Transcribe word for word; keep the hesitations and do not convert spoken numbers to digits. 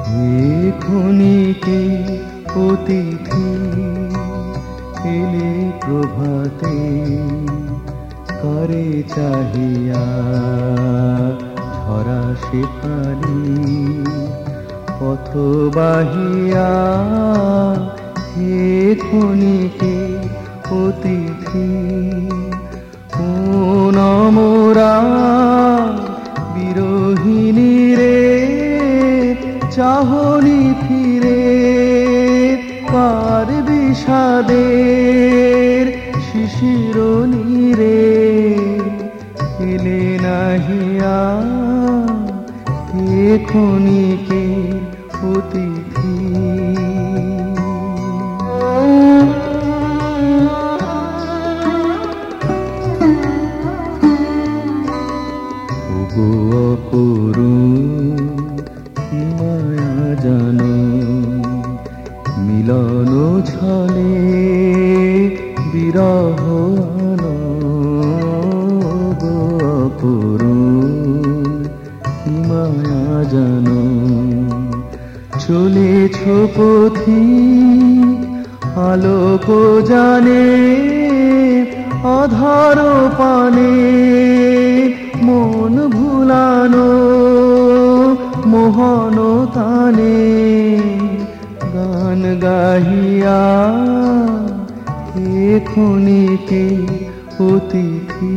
এখনিকে অতিথি এলে প্রভাতে, করে চাহিয়া ঝরা শেফালি পথ বাহিয়া। এখনিকে অতিথি কোন মোরা বিরোহিনী রে, চাহনি ফিরে পার বিষাদের শিশির নীরে। এলে নাহিয়া এখনিকে অতিথি। ওগো অপরূপ কি মায়া জানো, মিলন ছলে বিরহ আনো। ওগো অপরূপ কি মায়া জানো, চলেছ পথিক আলোক জানে অধর পানে। মন ভুলানো মোহন তানে, গান গাহিয়া এখনিকে অতিথি।